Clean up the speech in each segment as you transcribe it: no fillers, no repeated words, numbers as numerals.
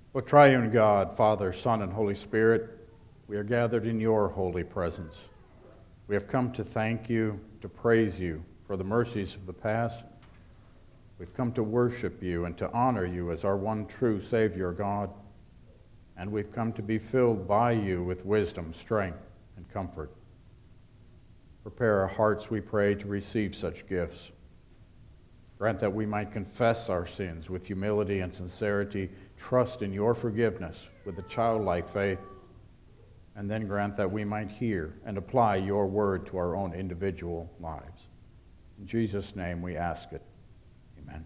O triune God, Father, Son, and Holy Spirit, we are gathered in your holy presence. We have come to thank you, to praise you for the mercies of the past. We've come to worship you and to honor you as our one true Savior, God. And we've come to be filled by you with wisdom, strength, and comfort. Prepare our hearts, we pray, to receive such gifts. Grant that we might confess our sins with humility and sincerity, trust in your forgiveness with a childlike faith, and then grant that we might hear and apply your word to our own individual lives. In Jesus' name we ask it. Amen.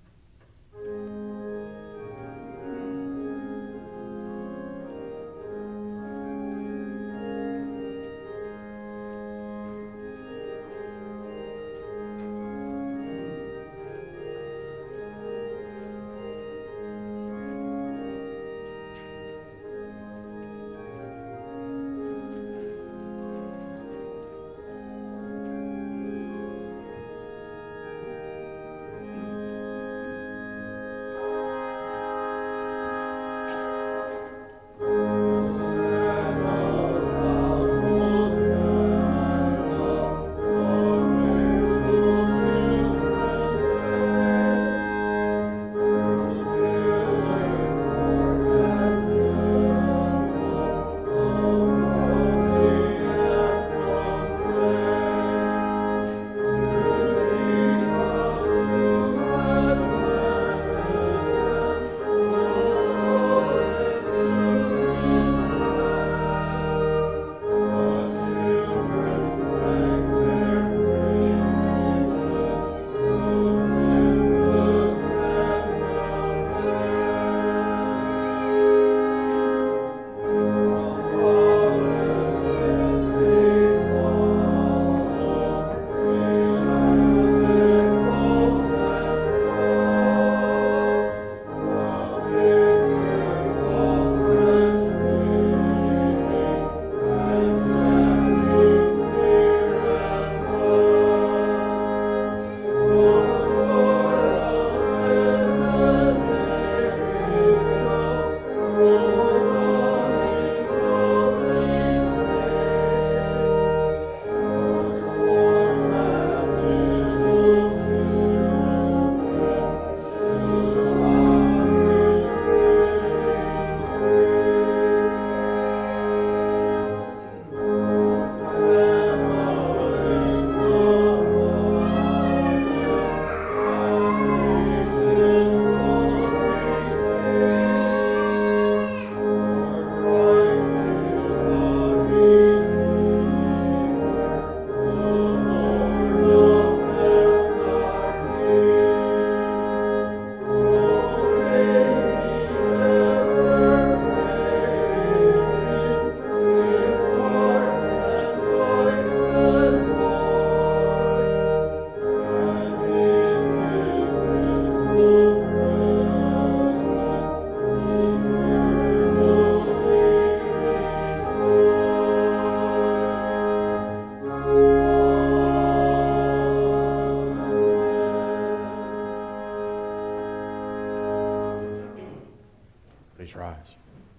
Please rise.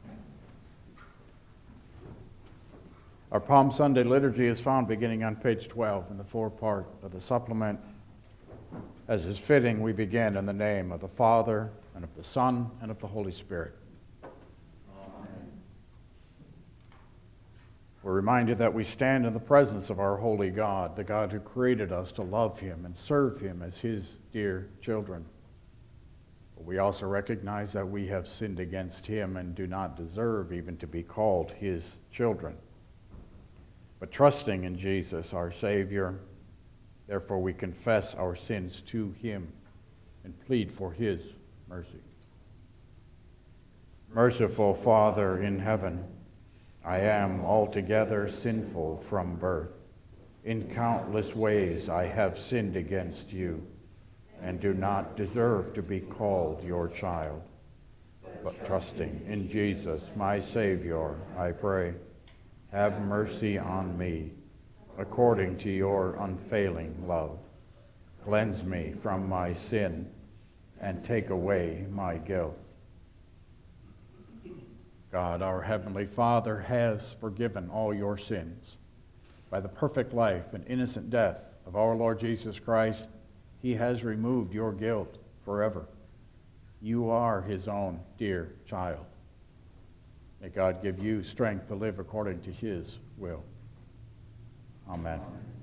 Our Palm Sunday liturgy is found beginning on page 12 in the forepart of the supplement. As is fitting, we begin in the name of the Father, and of the Son, and of the Holy Spirit. Amen. We're reminded that we stand in the presence of our holy God, the God who created us to love him and serve him as his dear children. But we also recognize that we have sinned against him and do not deserve even to be called his children. But trusting in Jesus, our Savior, therefore we confess our sins to him and plead for his mercy. Merciful Father in heaven, I am altogether sinful from birth. In countless ways I have sinned against you and do not deserve to be called your child. But trusting in Jesus, my Savior, I pray, have mercy on me, according to your unfailing love. Cleanse me from my sin and take away my guilt. God, our Heavenly Father, has forgiven all your sins. By the perfect life and innocent death of our Lord Jesus Christ, he has removed your guilt forever. You are his own dear child. May God give you strength to live according to his will. Amen.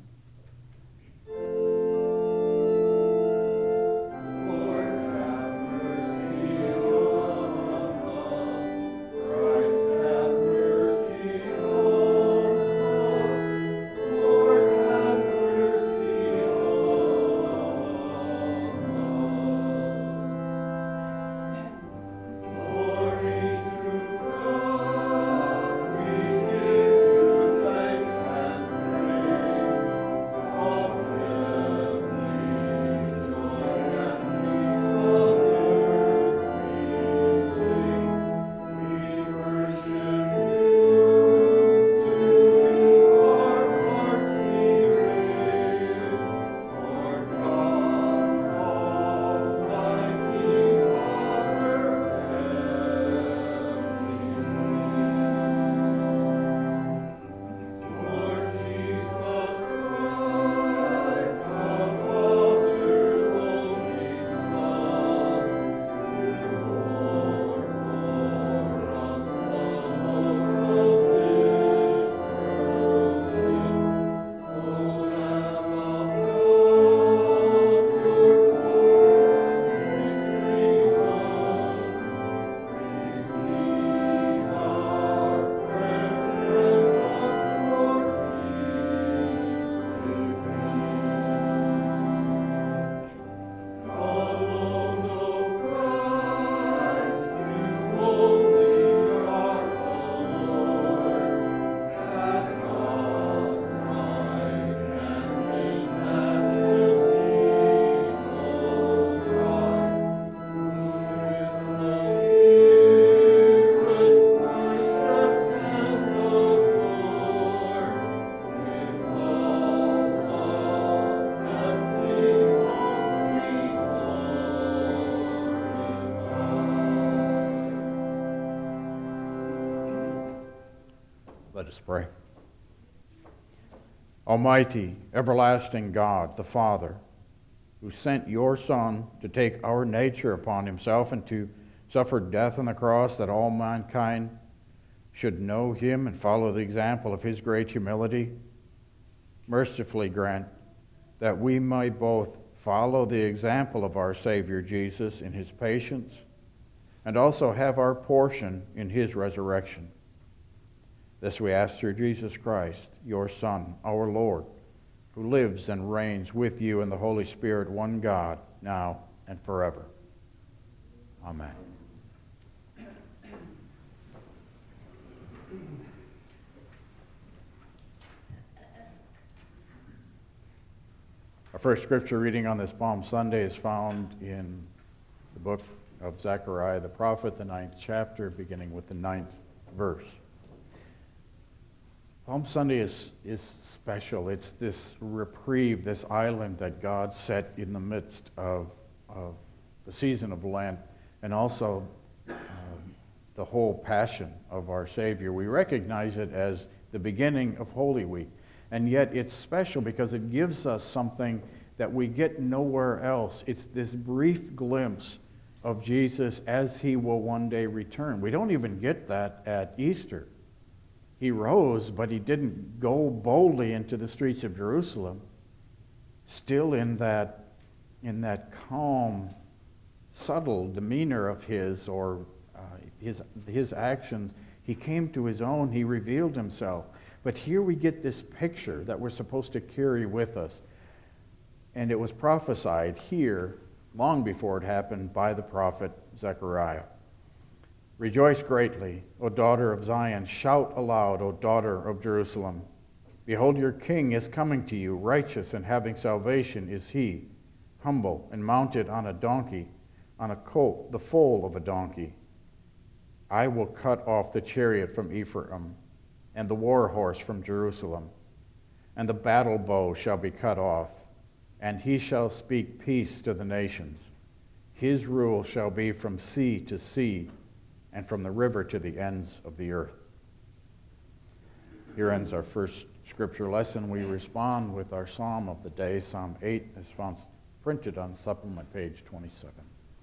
Let us pray. Almighty, everlasting God, the Father, who sent your Son to take our nature upon himself and to suffer death on the cross that all mankind should know him and follow the example of his great humility, mercifully grant that we might both follow the example of our Savior Jesus in his patience and also have our portion in his resurrection. This we ask through Jesus Christ, your Son, our Lord, who lives and reigns with you in the Holy Spirit, one God, now and forever. Amen. Our first scripture reading on this Palm Sunday is found in the book of Zechariah the prophet, the 9th chapter, beginning with the 9th verse. Palm Sunday is special. It's this reprieve, this island that God set in the midst of the season of Lent, and also the whole passion of our Savior. We recognize it as the beginning of Holy Week, and yet it's special because it gives us something that we get nowhere else. It's this brief glimpse of Jesus as he will one day return. We don't even get that at Easter. He rose, but he didn't go boldly into the streets of Jerusalem. Still in that calm, subtle demeanor of his, or his actions, he came to his own. He revealed himself. But here we get this picture that we're supposed to carry with us, and it was prophesied here long before it happened by the prophet Zechariah. Rejoice greatly, O daughter of Zion. Shout aloud, O daughter of Jerusalem. Behold, your king is coming to you. Righteous and having salvation is he, humble and mounted on a donkey, on a colt, the foal of a donkey. I will cut off the chariot from Ephraim, and the war horse from Jerusalem. And the battle bow shall be cut off, and he shall speak peace to the nations. His rule shall be from sea to sea, and from the river to the ends of the earth. Here ends our first scripture lesson. We respond with our psalm of the day, Psalm 8, as found printed on supplement page 27.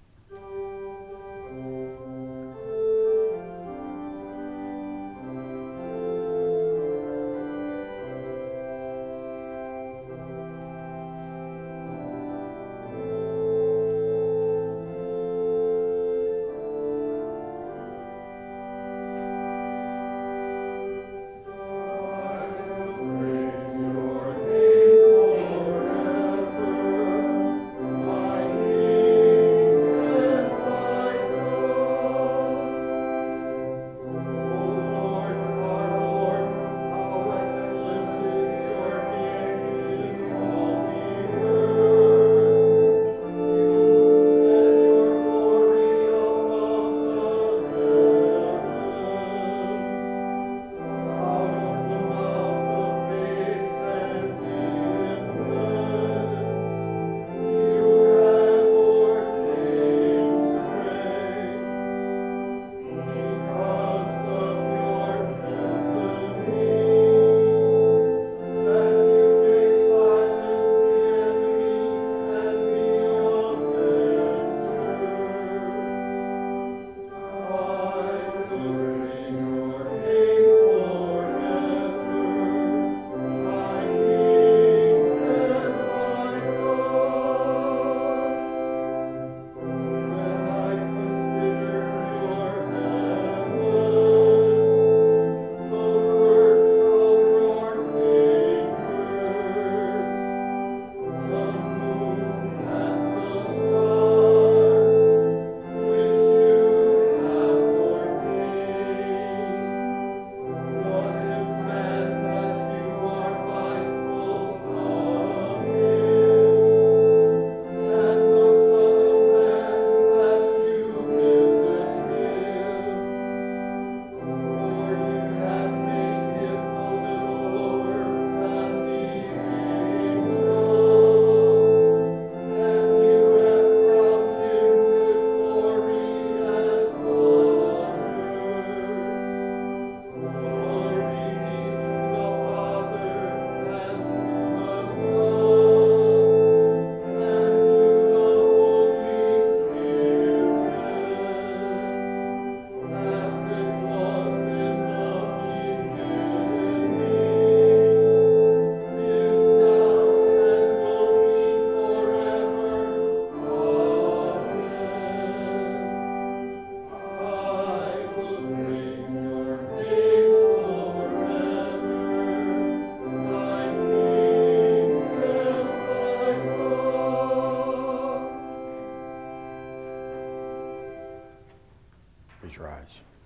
Please rise.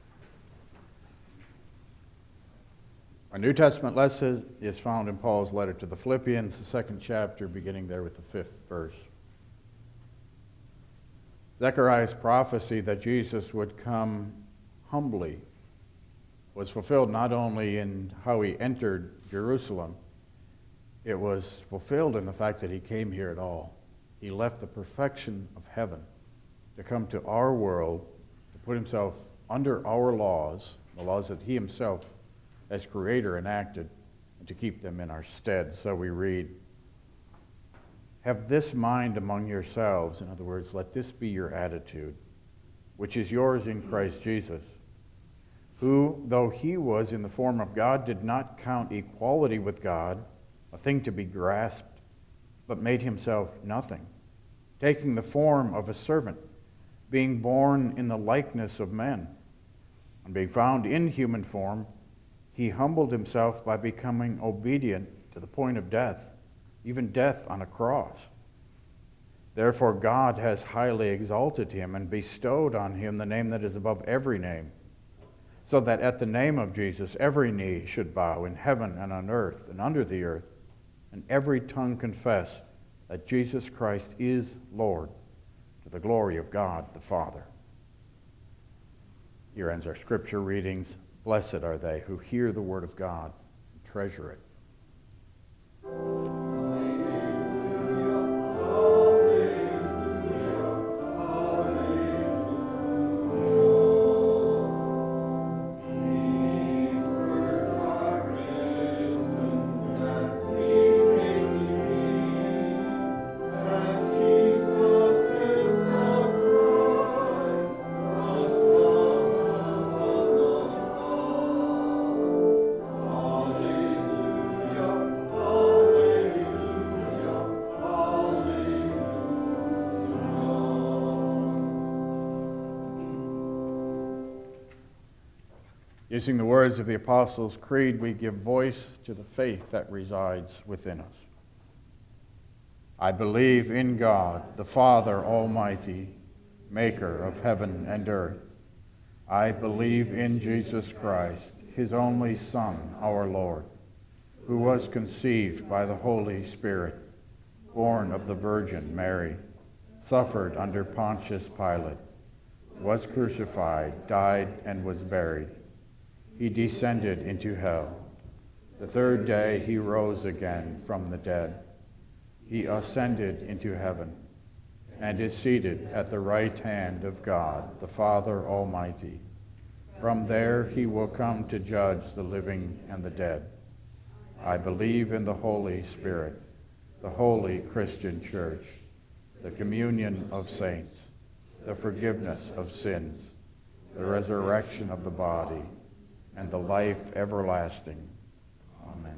Our New Testament lesson is found in Paul's letter to the Philippians, the 2nd chapter, beginning there with the 5th verse. Zechariah's prophecy that Jesus would come humbly was fulfilled not only in how he entered Jerusalem, it was fulfilled in the fact that he came here at all. He left the perfection of heaven to come to our world, to put himself under our laws, the laws that he himself as creator enacted, and to keep them in our stead. So we read, "Have this mind among yourselves," in other words, let this be your attitude, "which is yours in Christ Jesus, who, though he was in the form of God, did not count equality with God a thing to be grasped, but made himself nothing, taking the form of a servant, being born in the likeness of men, and being found in human form, he humbled himself by becoming obedient to the point of death, even death on a cross. Therefore God has highly exalted him and bestowed on him the name that is above every name, so that at the name of Jesus every knee should bow in heaven and on earth and under the earth, and every tongue confess that Jesus Christ is Lord, to the glory of God the Father." Here ends our scripture readings. Blessed are they who hear the word of God and treasure it. Using the words of the Apostles' Creed, we give voice to the faith that resides within us. I believe in God, the Father Almighty, maker of heaven and earth. I believe in Jesus Christ, his only Son, our Lord, who was conceived by the Holy Spirit, born of the Virgin Mary, suffered under Pontius Pilate, was crucified, died, and was buried. He descended into hell. The third day he rose again from the dead. He ascended into heaven and is seated at the right hand of God, the Father Almighty. From there he will come to judge the living and the dead. I believe in the Holy Spirit, the holy Christian Church, the communion of saints, the forgiveness of sins, the resurrection of the body, and the life everlasting. Amen.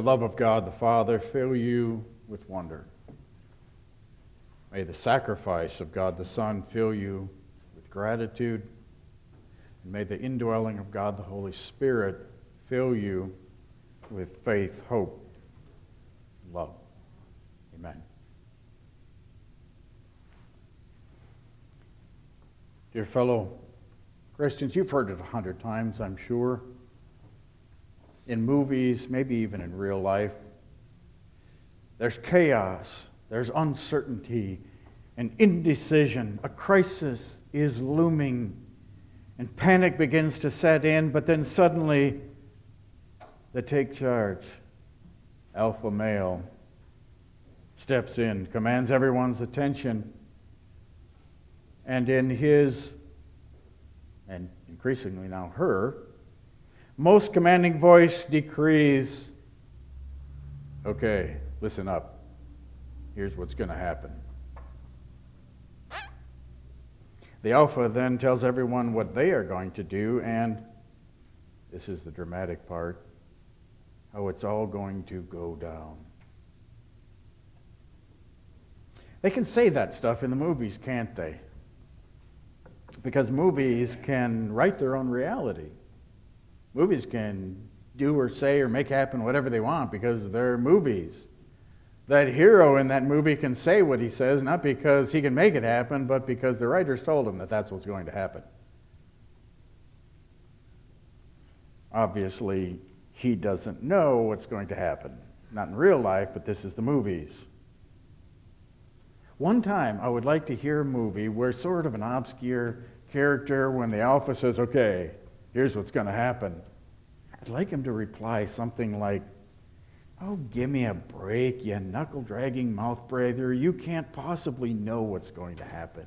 love of God the Father fill you with wonder. May the sacrifice of God the Son fill you with gratitude. And may the indwelling of God the Holy Spirit fill you with faith, hope, and love. Amen. Dear fellow Christians, you've heard it 100 times, I'm sure. In movies, maybe even in real life. There's chaos, there's uncertainty and indecision. A crisis is looming, and panic begins to set in, but then suddenly the take charge, alpha male, steps in, commands everyone's attention, and in his, and increasingly now her, most commanding voice decrees, okay, listen up. Here's what's going to happen. The alpha then tells everyone what they are going to do, and this is the dramatic part, how it's all going to go down. They can say that stuff in the movies, can't they? Because movies can write their own reality. Movies can do or say or make happen whatever they want because they're movies. That hero in that movie can say what he says, not because he can make it happen, but because the writers told him that that's what's going to happen. Obviously, he doesn't know what's going to happen. Not in real life, but this is the movies. One time, I would like to hear a movie where sort of an obscure character, when the alpha says, okay, here's what's going to happen, I'd like him to reply something like, oh, give me a break, you knuckle-dragging mouth breather. You can't possibly know what's going to happen.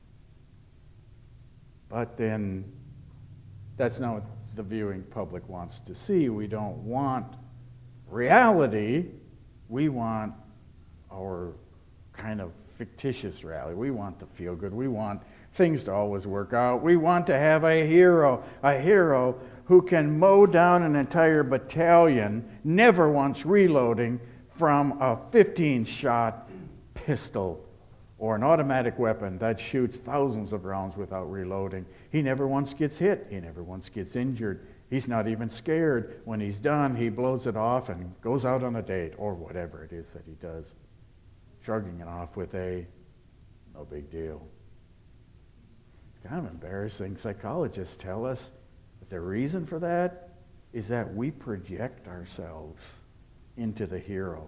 But then, that's not what the viewing public wants to see. We don't want reality. We want our kind of fictitious reality. We want the feel-good. We want things to always work out. We want to have a hero who can mow down an entire battalion, never once reloading, from a 15-shot pistol or an automatic weapon that shoots thousands of rounds without reloading. He never once gets hit. He never once gets injured. He's not even scared. When he's done, he blows it off and goes out on a date or whatever it is that he does, shrugging it off with a no big deal. It's kind of embarrassing. Psychologists tell us that the reason for that is that we project ourselves into the hero.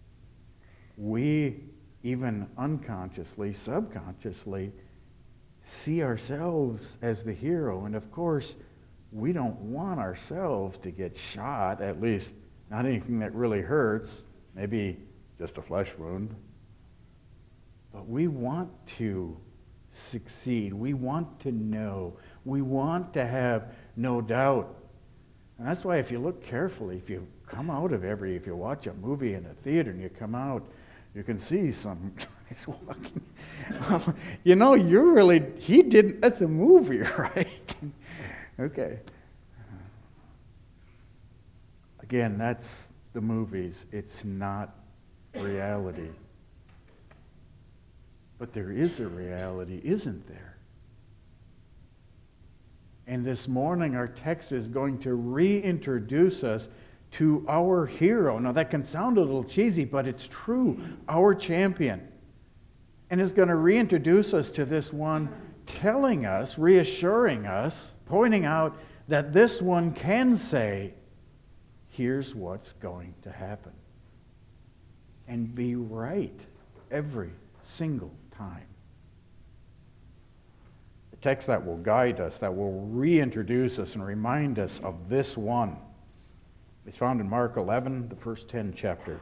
We, even unconsciously, subconsciously, see ourselves as the hero. And of course, we don't want ourselves to get shot, at least not anything that really hurts, maybe just a flesh wound. But we want to succeed. We want to know. We want to have no doubt. And that's why if you look carefully, if you watch a movie in a theater and you come out, you can see some guys walking. Well, that's a movie, right? Okay. Again, that's the movies. It's not reality. But there is a reality, isn't there? And this morning our text is going to reintroduce us to our hero. Now that can sound a little cheesy, but it's true. Our champion. And it's going to reintroduce us to this one, telling us, reassuring us, pointing out that this one can say, here's what's going to happen. And be right every single time. The text that will guide us, that will reintroduce us and remind us of this one, is found in Mark 11, the first 10 chapters.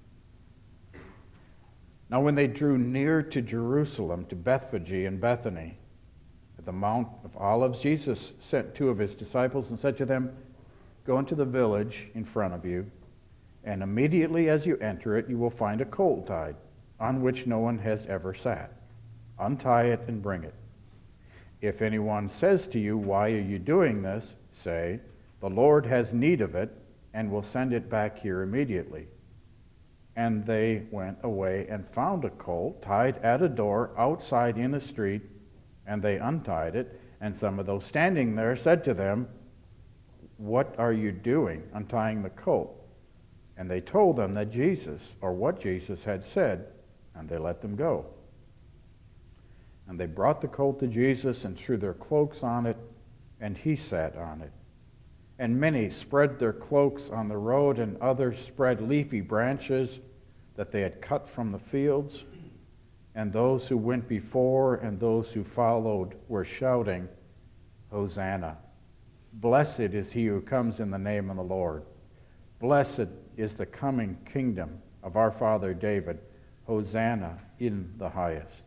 Now when they drew near to Jerusalem, to Bethphage and Bethany, at the Mount of Olives, Jesus sent two of his disciples and said to them, go into the village in front of you, and immediately as you enter it, you will find a colt tied, on which no one has ever sat. Untie it and bring it. If anyone says to you, why are you doing this? Say, the Lord has need of it, and will send it back here immediately." And they went away and found a colt tied at a door outside in the street, and they untied it. And some of those standing there said to them, "What are you doing, untying the colt?" And they told them that Jesus, or what Jesus had said, and they let them go. And they brought the colt to Jesus and threw their cloaks on it, and he sat on it. And many spread their cloaks on the road, and others spread leafy branches that they had cut from the fields. And those who went before and those who followed were shouting, "Hosanna! Blessed is he who comes in the name of the Lord. Blessed is the coming kingdom of our father David. Hosanna in the highest."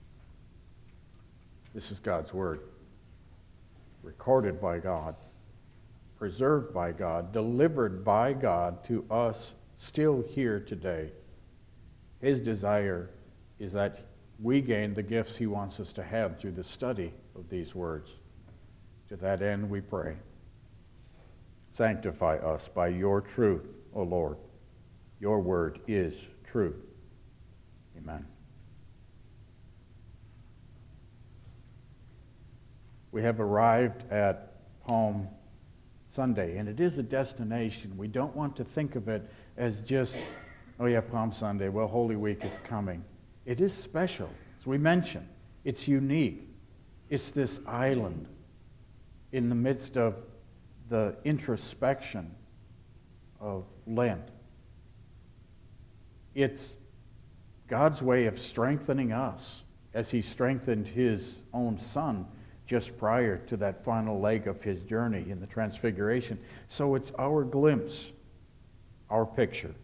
This is God's word, recorded by God, preserved by God, delivered by God to us still here today. His desire is that we gain the gifts he wants us to have through the study of these words. To that end we pray. Sanctify us by your truth, O Lord. Your word is truth. Amen. We have arrived at Palm Sunday, and it is a destination. We don't want to think of it as just, oh yeah, Palm Sunday, well, Holy Week is coming. It is special. As we mentioned, it's unique. It's this island in the midst of the introspection of Lent. It's God's way of strengthening us as he strengthened his own Son just prior to that final leg of his journey in the Transfiguration. So it's our glimpse, our picture.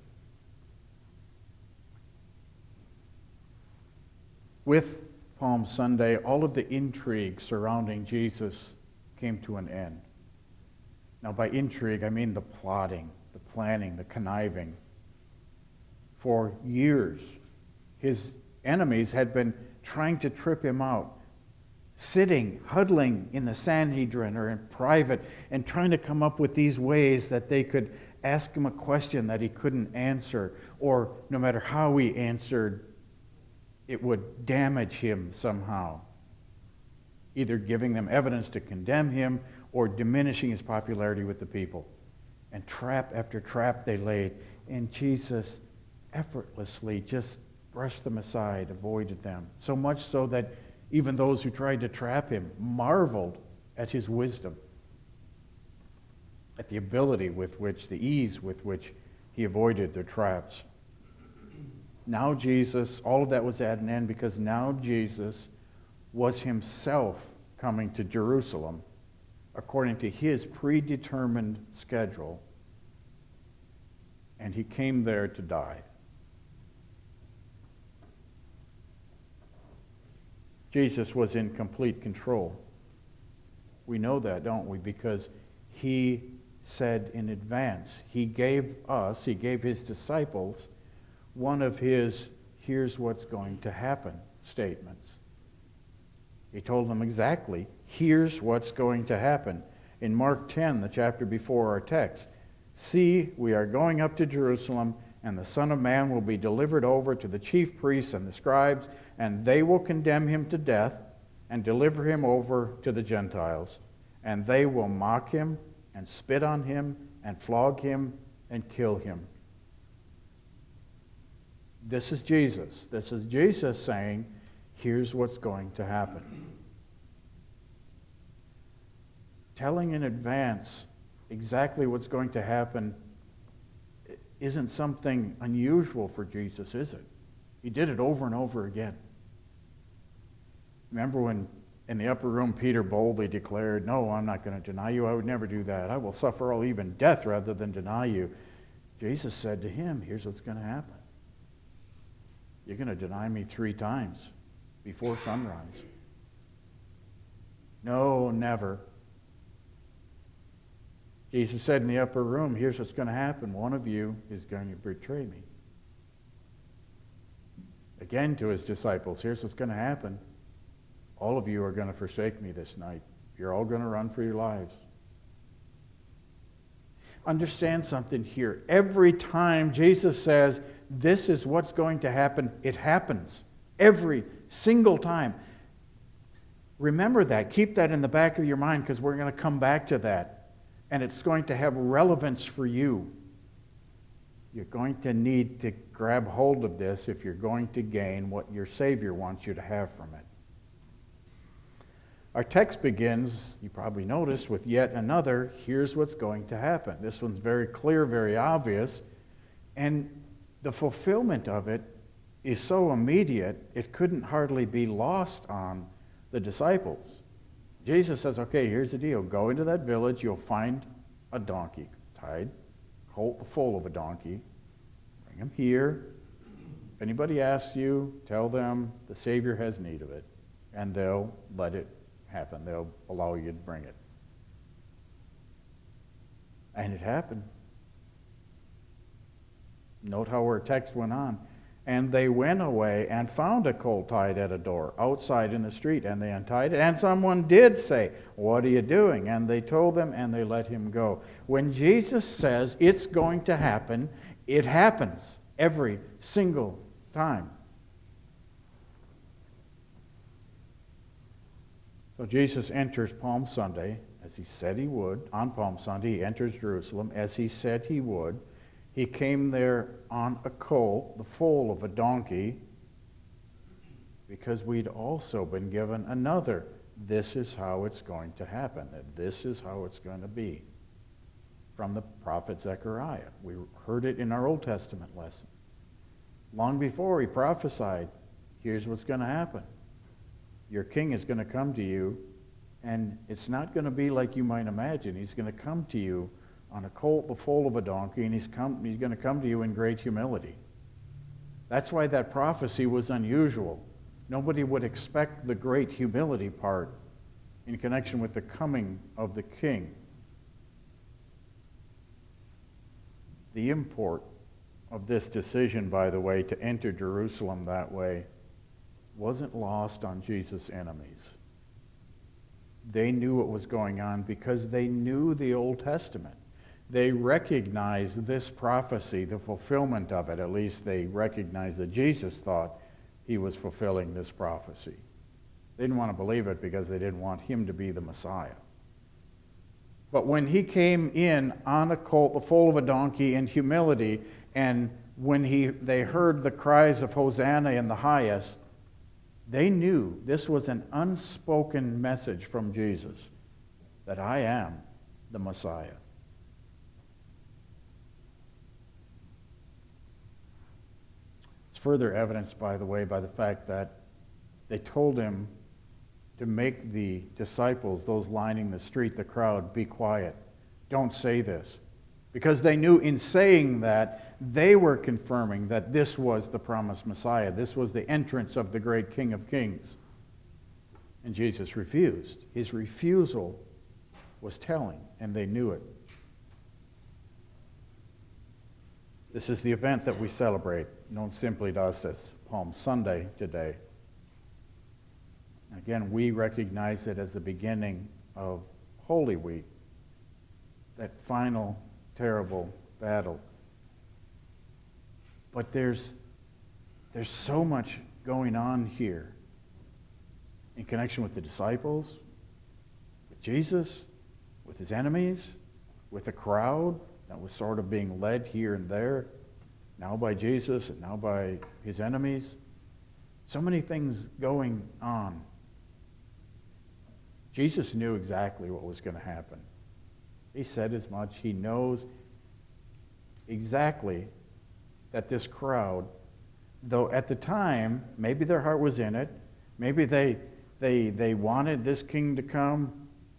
With Palm Sunday, all of the intrigue surrounding Jesus came to an end. Now, by intrigue, I mean the plotting, the planning, the conniving. For years, his enemies had been trying to trip him out, sitting, huddling in the Sanhedrin or in private, and trying to come up with these ways that they could ask him a question that he couldn't answer, or no matter how he answered, it would damage him somehow, either giving them evidence to condemn him or diminishing his popularity with the people. And trap after trap they laid, and Jesus effortlessly just brushed them aside, avoided them. So much so that even those who tried to trap him marveled at his wisdom, at the ability with which, the ease with which he avoided their traps. Now Jesus, all of that was at an end because now Jesus was himself coming to Jerusalem according to his predetermined schedule, and he came there to die. Jesus was in complete control. We know that, don't we? Because he said in advance, he gave his disciples one of his "here's what's going to happen" statements. He told them exactly, here's what's going to happen. In Mark 10, the chapter before our text, "See, we are going up to Jerusalem, and the Son of Man will be delivered over to the chief priests and the scribes, and they will condemn him to death and deliver him over to the Gentiles. And they will mock him and spit on him and flog him and kill him." This is Jesus. This is Jesus saying, here's what's going to happen. Telling in advance exactly what's going to happen isn't something unusual for Jesus, is it? He did it over and over again. Remember when in the upper room Peter boldly declared, "No, I'm not going to deny you. I would never do that. I will suffer all, even death, rather than deny you." Jesus said to him, here's what's going to happen. You're going to deny me 3 times before sunrise. No, never. Jesus said in the upper room, here's what's going to happen. One of you is going to betray me. Again to his disciples, here's what's going to happen. All of you are going to forsake me this night. You're all going to run for your lives. Understand something here. Every time Jesus says, this is what's going to happen, it happens. Every single time. Remember that. Keep that in the back of your mind, because we're going to come back to that. And it's going to have relevance for you. You're going to need to grab hold of this if you're going to gain what your Savior wants you to have from it. Our text begins, you probably noticed, with yet another, here's what's going to happen. This one's very clear, very obvious, and the fulfillment of it is so immediate, it couldn't hardly be lost on the disciples. Jesus says, okay, here's the deal. Go into that village, you'll find a donkey tied, colt full of a donkey. Bring him here. If anybody asks you, tell them the Savior has need of it, and they'll let it happen. They'll allow you to bring it. And it happened. Note how our text went on. And they went away and found a colt tied at a door outside in the street, and they untied it. And someone did say, what are you doing? And they told them, and they let him go. When Jesus says it's going to happen, it happens every single time. So Jesus enters Palm Sunday, as he said he would. On Palm Sunday, he enters Jerusalem, as he said he would. He came there on a colt, the foal of a donkey, because we'd also been given another, this is how it's going to happen, that this is how it's going to be, from the prophet Zechariah. We heard it in our Old Testament lesson. Long before he prophesied, here's what's going to happen. Your king is going to come to you, and it's not going to be like you might imagine. He's going to come to you on a colt, the foal of a donkey, and he's going to come to you in great humility. That's why that prophecy was unusual. Nobody would expect the great humility part in connection with the coming of the king. The import of this decision, by the way, to enter Jerusalem that way wasn't lost on Jesus' enemies. They knew what was going on because they knew the Old Testament. They recognized this prophecy, the fulfillment of it. At least they recognized that Jesus thought he was fulfilling this prophecy. They didn't want to believe it because they didn't want him to be the Messiah. But when he came in on a colt, the foal of a donkey, in humility, and when they heard the cries of Hosanna in the highest, they knew this was an unspoken message from Jesus, that I am the Messiah. It's further evidenced, by the way, by the fact that they told him to make the disciples, those lining the street, the crowd, be quiet. Don't say this. Because they knew in saying that, they were confirming that this was the promised Messiah. This was the entrance of the great King of Kings. And Jesus refused. His refusal was telling, and they knew it. This is the event that we celebrate, known simply to us as Palm Sunday today. Again, we recognize it as the beginning of Holy Week, that final terrible battle. But there's so much going on here in connection with the disciples, with Jesus, with his enemies, with the crowd that was sort of being led here and there, now by Jesus and now by his enemies. So many things going on. Jesus knew exactly what was going to happen. He said as much. He knows exactly that this crowd, though at the time, maybe their heart was in it, maybe they wanted this king to come.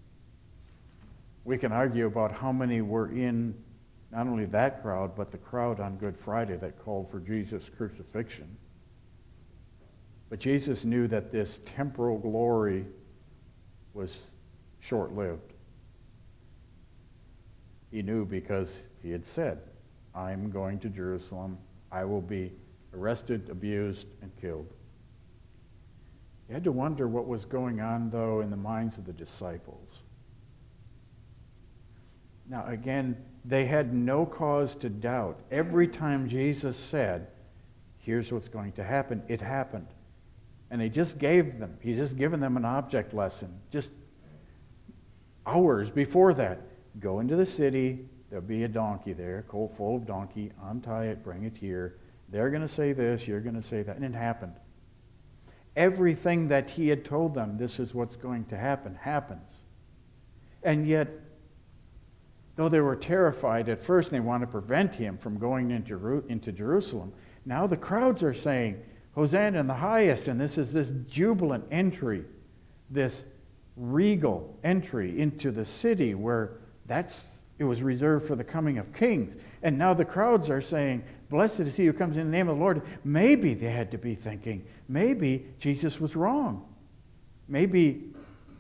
We can argue about how many were in not only that crowd, but the crowd on Good Friday that called for Jesus' crucifixion. But Jesus knew that this temporal glory was short-lived. He knew because he had said, I'm going to Jerusalem. I will be arrested, abused, and killed. You had to wonder what was going on, though, in the minds of the disciples. Now again, they had no cause to doubt. Every time Jesus said, here's what's going to happen, it happened. And he's just given them an object lesson. Just hours before that, go into the city, there'll be a donkey there, a colt full of donkey, untie it, bring it here. They're going to say this, you're going to say that, and it happened. Everything that he had told them, this is what's going to happen, happens. And yet, though they were terrified at first and they want to prevent him from going into Jerusalem, now the crowds are saying, Hosanna in the highest, and this is this jubilant entry, this regal entry into the city where it was reserved for the coming of kings. And now the crowds are saying, blessed is he who comes in the name of the Lord. Maybe they had to be thinking, maybe Jesus was wrong. Maybe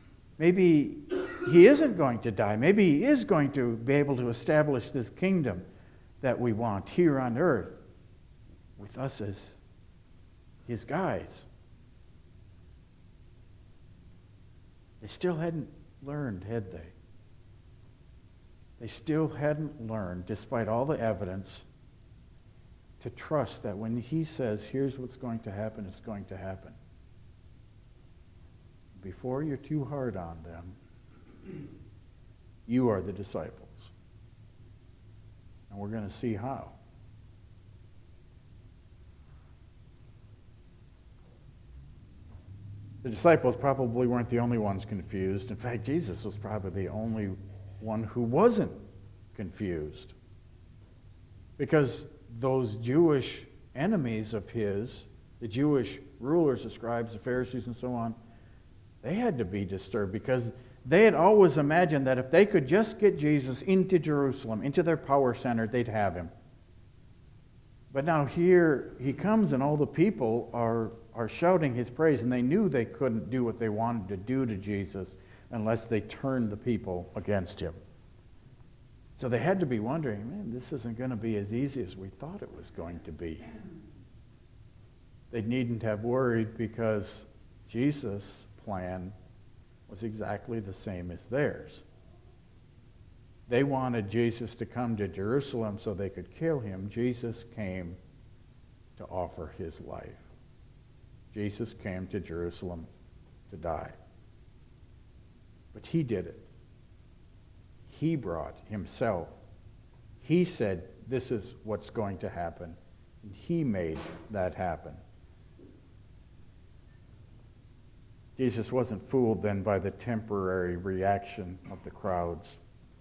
he isn't going to die. Maybe he is going to be able to establish this kingdom that we want here on earth with us as his guys. They still hadn't learned, had they? They still hadn't learned, despite all the evidence, to trust that when he says, here's what's going to happen, it's going to happen. Before you're too hard on them, you are the disciples. And we're going to see how. The disciples probably weren't the only ones confused. In fact, Jesus was probably the only one who wasn't confused. Because those Jewish enemies of his, the Jewish rulers, the scribes, the Pharisees, and so on, they had to be disturbed because they had always imagined that if they could just get Jesus into Jerusalem, into their power center, they'd have him. But now here he comes and all the people are shouting his praise, and they knew they couldn't do what they wanted to do to Jesus unless they turned the people against him. So they had to be wondering, man, this isn't going to be as easy as we thought it was going to be. They needn't have worried because Jesus' plan was exactly the same as theirs. They wanted Jesus to come to Jerusalem so they could kill him. Jesus came to offer his life. Jesus came to Jerusalem to die. But he did it. He brought himself. He said, this is what's going to happen. And he made that happen. Jesus wasn't fooled then by the temporary reaction of the crowds.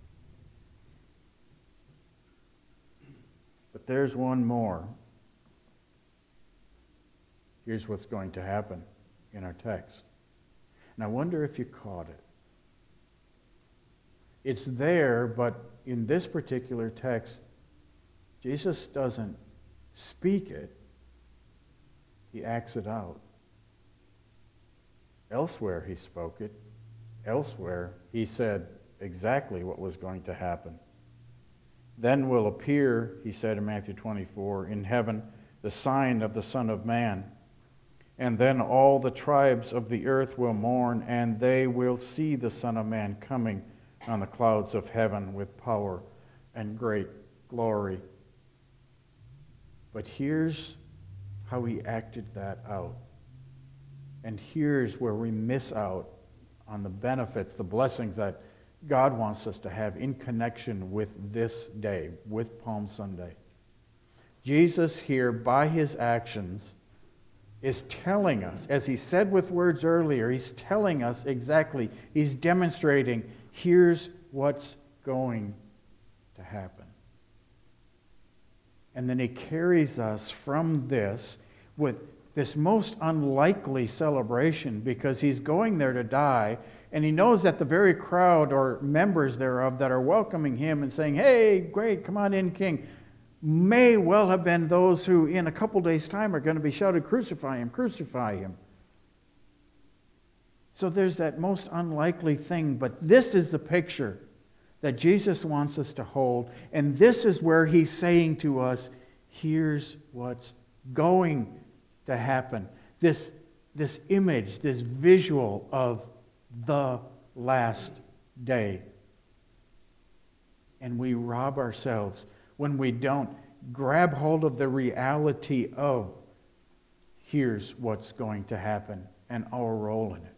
But there's one more. Here's what's going to happen in our text. And I wonder if you caught it. It's there, but in this particular text, Jesus doesn't speak it. He acts it out. Elsewhere he spoke it. Elsewhere he said exactly what was going to happen. Then will appear, he said in Matthew 24, in heaven the sign of the Son of Man. And then all the tribes of the earth will mourn, and they will see the Son of Man coming on the clouds of heaven with power and great glory. But here's how he acted that out. And here's where we miss out on the benefits, the blessings that God wants us to have in connection with this day, with Palm Sunday. Jesus here, by his actions, is telling us, as he said with words earlier, he's telling us exactly, he's demonstrating, here's what's going to happen. And then he carries us from this with this most unlikely celebration because he's going there to die, and he knows that the very crowd or members thereof that are welcoming him and saying, hey, great, come on in, King, may well have been those who in a couple days' time are going to be shouted, crucify him, crucify him. So there's that most unlikely thing, but this is the picture that Jesus wants us to hold, and this is where he's saying to us, here's what's going to happen. This image, this visual of the last day. and we rob ourselves when we don't grab hold of the reality of here's what's going to happen and our role in it.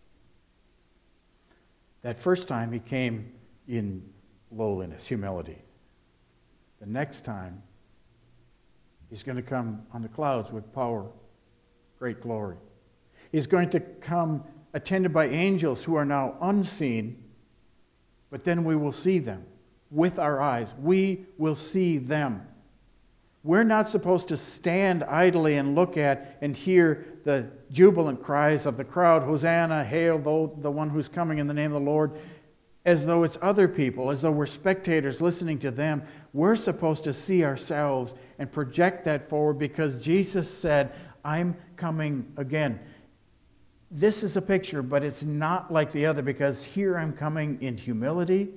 That first time he came in lowliness, humility. The next time he's going to come on the clouds with power, great glory. He's going to come attended by angels who are now unseen, but then we will see them with our eyes. We will see them. We're not supposed to stand idly and look at and hear the jubilant cries of the crowd, Hosanna, hail the one who's coming in the name of the Lord, as though it's other people, as though we're spectators listening to them. We're supposed to see ourselves and project that forward because Jesus said, I'm coming again. This is a picture, but it's not like the other because here I'm coming in humility,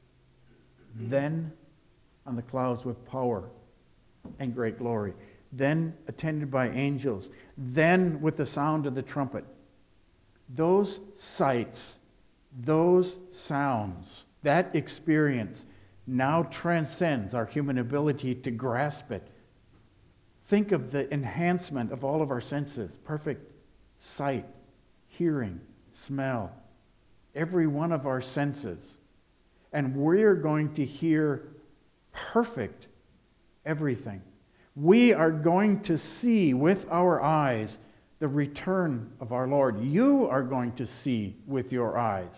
then on the clouds with power and great glory, then attended by angels, then with the sound of the trumpet. Those sights, those sounds, that experience now transcends our human ability to grasp it. Think of the enhancement of all of our senses, perfect sight, hearing, smell, every one of our senses. And we're going to hear perfect everything. We are going to see with our eyes the return of our Lord. You are going to see with your eyes.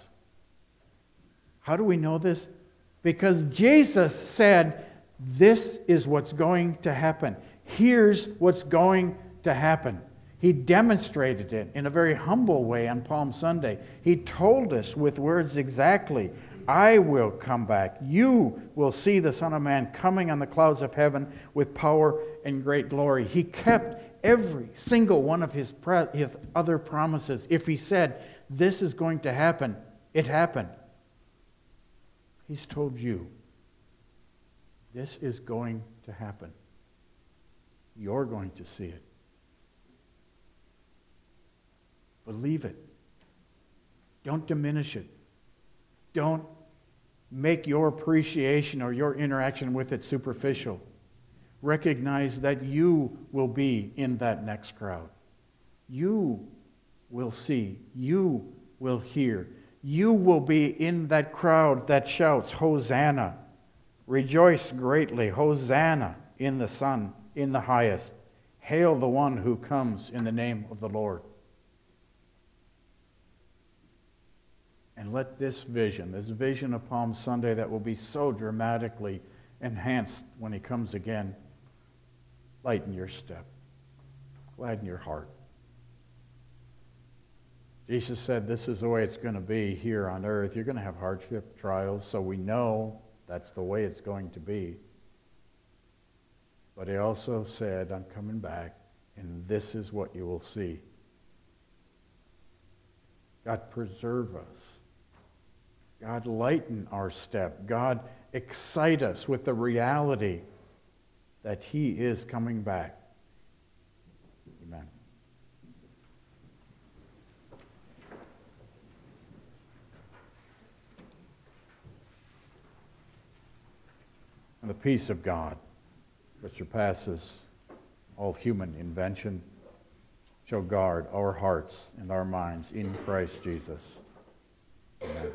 How do we know this? Because Jesus said, this is what's going to happen. Here's what's going to happen. He demonstrated it in a very humble way on Palm Sunday. He told us with words exactly, I will come back. You will see the Son of Man coming on the clouds of heaven with power and great glory. He kept every single one of his other promises. If he said, this is going to happen, it happened. He's told you, this is going to happen. You're going to see it. Believe it. Don't diminish it. Don't make your appreciation or your interaction with it superficial. Recognize that you will be in that next crowd. You will see. You will hear. You will be in that crowd that shouts, Hosanna. Rejoice greatly. Hosanna in the Son, in the highest. Hail the one who comes in the name of the Lord. And let this vision of Palm Sunday that will be so dramatically enhanced when he comes again, lighten your step, gladden your heart. Jesus said this is the way it's going to be here on earth. You're going to have hardship, trials, so we know that's the way it's going to be. But he also said, I'm coming back, and this is what you will see. God, preserve us. God, lighten our step. God, excite us with the reality that he is coming back. Amen. And the peace of God, which surpasses all human invention, shall guard our hearts and our minds in Christ Jesus. Amen.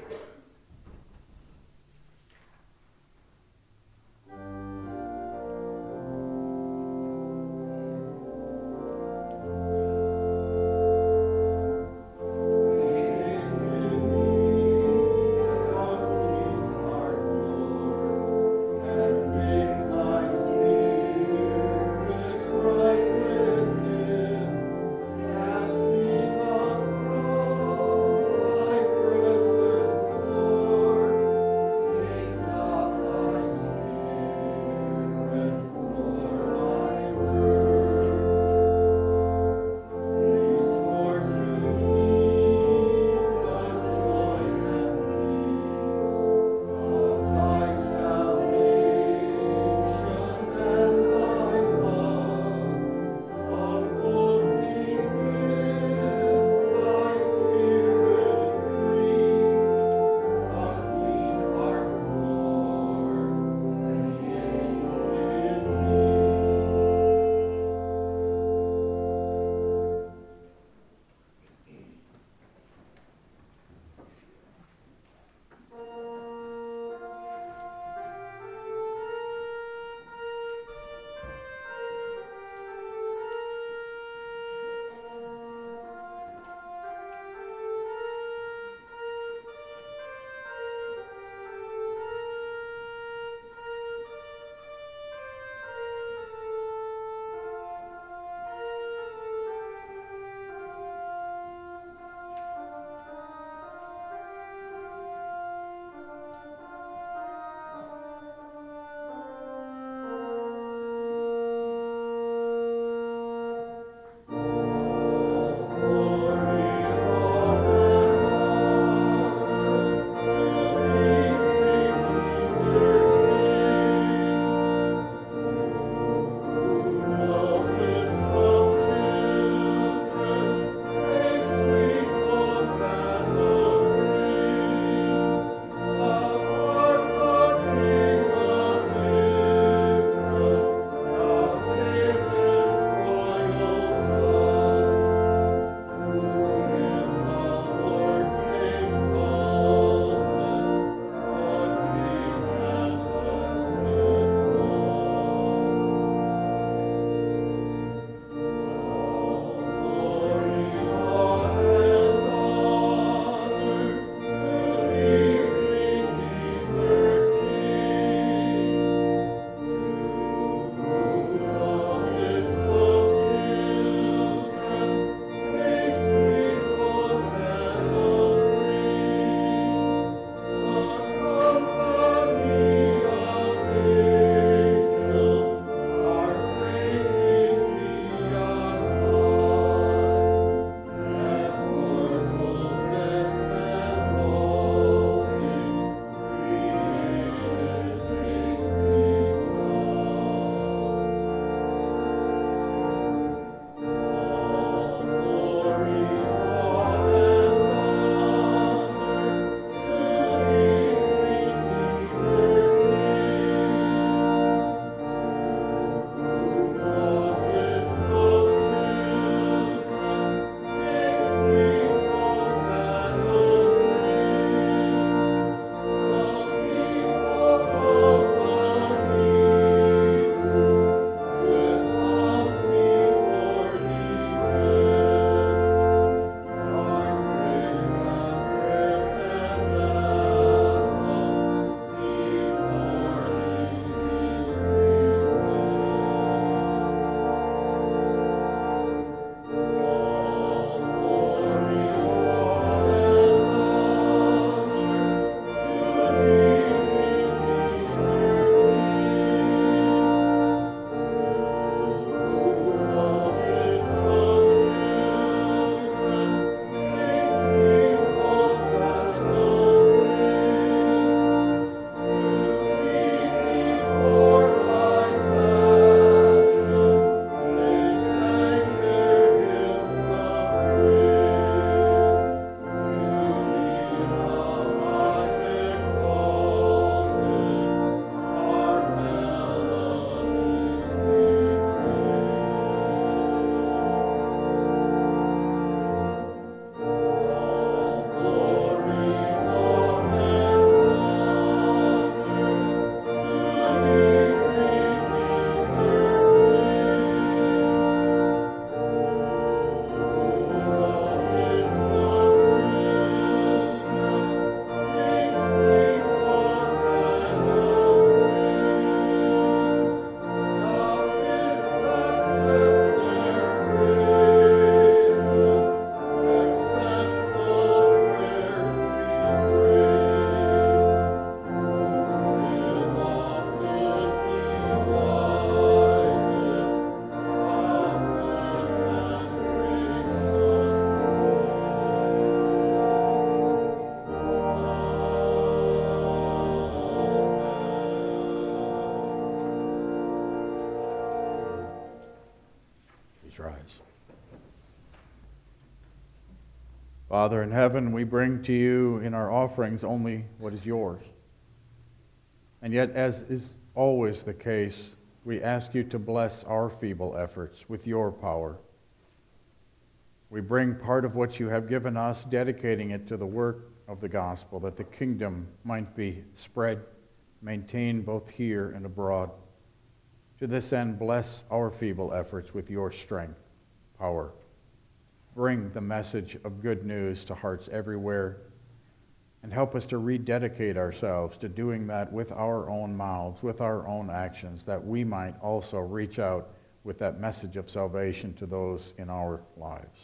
Father in heaven, we bring to you in our offerings only what is yours. And yet, as is always the case, we ask you to bless our feeble efforts with your power. We bring part of what you have given us, dedicating it to the work of the gospel, that the kingdom might be spread, maintained both here and abroad. To this end, bless our feeble efforts with your strength, power. Bring the message of good news to hearts everywhere, and help us to rededicate ourselves to doing that with our own mouths, with our own actions, that we might also reach out with that message of salvation to those in our lives.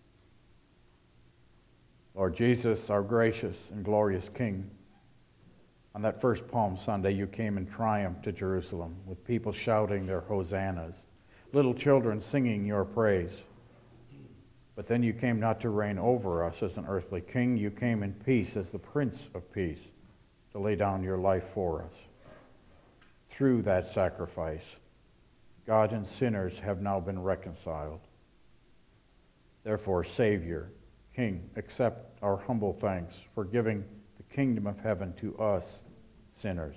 Lord Jesus, our gracious and glorious King, on that first Palm Sunday you came in triumph to Jerusalem with people shouting their hosannas, little children singing your praise. But then you came not to reign over us as an earthly king. You came in peace as the Prince of Peace to lay down your life for us. Through that sacrifice, God and sinners have now been reconciled. Therefore, Savior, King, accept our humble thanks for giving the kingdom of heaven to us, sinners.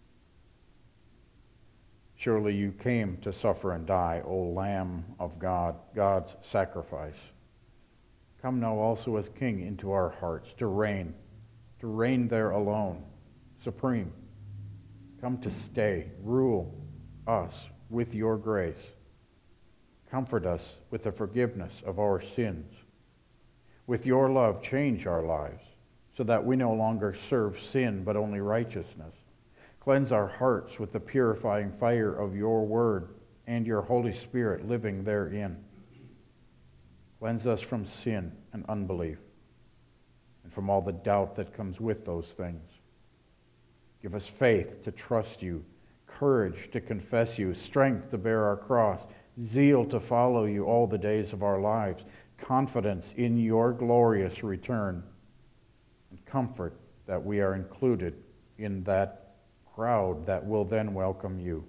Surely you came to suffer and die, O Lamb of God, God's sacrifice. Come now also as King into our hearts to reign there alone, supreme. Come to stay, rule us with your grace. Comfort us with the forgiveness of our sins. With your love, change our lives so that we no longer serve sin but only righteousness. Cleanse our hearts with the purifying fire of your word and your Holy Spirit living therein. Cleanse us from sin and unbelief and from all the doubt that comes with those things. Give us faith to trust you, courage to confess you, strength to bear our cross, zeal to follow you all the days of our lives, confidence in your glorious return, and comfort that we are included in that crowd that will then welcome you.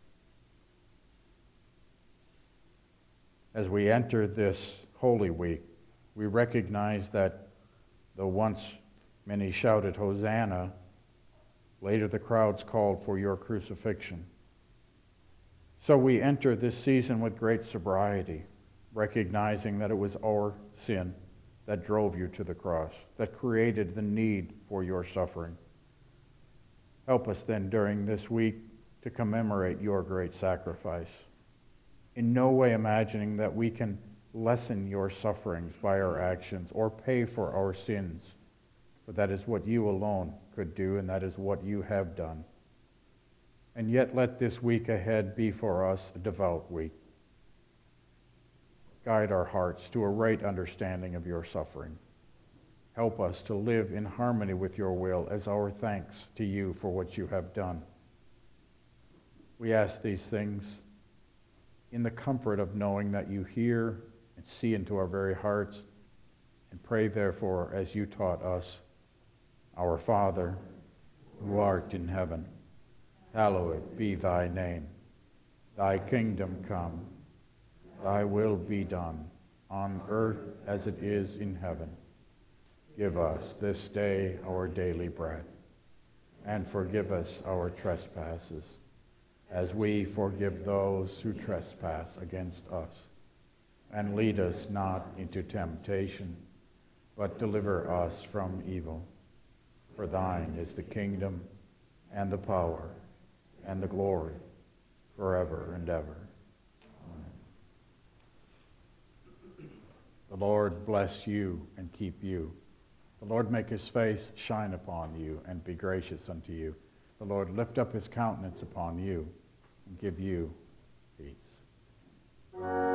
As we enter this Holy Week, we recognize that though once many shouted Hosanna, later the crowds called for your crucifixion. So we enter this season with great sobriety, recognizing that it was our sin that drove you to the cross, that created the need for your suffering. Help us then during this week to commemorate your great sacrifice, in no way imagining that we can lessen your sufferings by our actions or pay for our sins, for that is what you alone could do, and that is what you have done. And yet let this week ahead be for us a devout week. Guide our hearts to a right understanding of your suffering. Help us to live in harmony with your will as our thanks to you for what you have done. We ask these things in the comfort of knowing that you hear and see into our very hearts, and pray therefore as you taught us, Our Father, who art in heaven, hallowed be thy name. Thy kingdom come, thy will be done, on earth as it is in heaven. Give us this day our daily bread, and forgive us our trespasses, as we forgive those who trespass against us. And lead us not into temptation, but deliver us from evil. For thine is the kingdom, and the power, and the glory, forever and ever. Amen. The Lord bless you and keep you. The Lord make his face shine upon you and be gracious unto you. The Lord lift up his countenance upon you and give you peace.